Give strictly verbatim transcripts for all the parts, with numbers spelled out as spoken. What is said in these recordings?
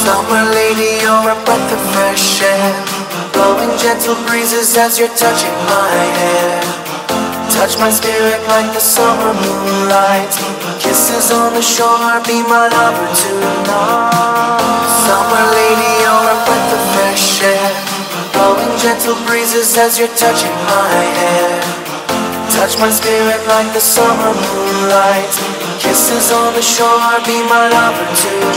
Summer lady, you're a breath of fresh air, blowing gentle breezes as you're touching my hair. Touch my spirit like the summer moonlight. Kisses on the shore, be my lover tonight. Summer lady, you're a breath of fresh air, blowing gentle breezes as you're touching my hair. Touch my spirit like the summer moonlight. Kisses on the shore, be my lover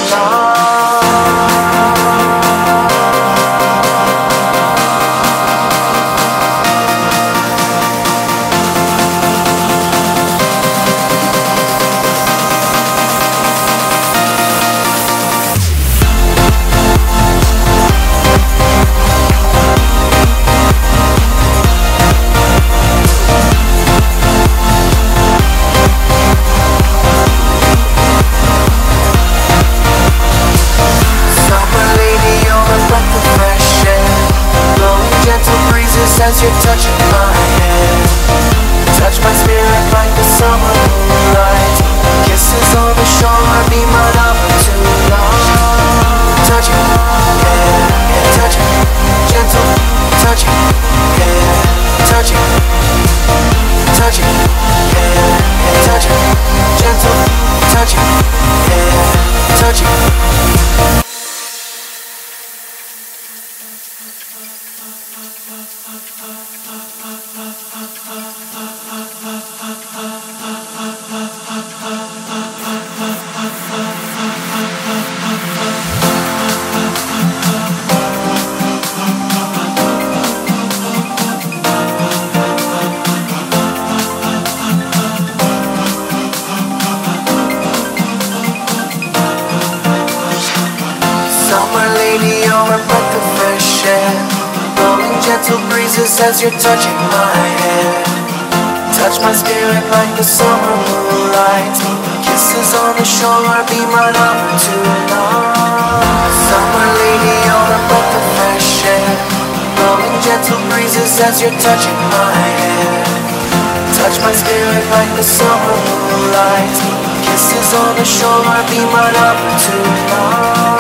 tonight. As you're touching my hair, touch my spirit like the summer moonlight. Kisses on the shore, be my lover tonight. Touching, yeah, yeah, touching, gentle, touching, yeah, touching, touching, yeah, yeah, touching, gentle, touching, yeah, touching. Gentle breezes as you're touching my hair. Touch my spirit like the summer moonlight. Kisses on the shore, be my lover tonight. Summer lady, you're a breath of fresh air, blowing gentle breezes as you're touching my hair. Touch my spirit like the summer moonlight. Kisses on the shore, be my lover tonight.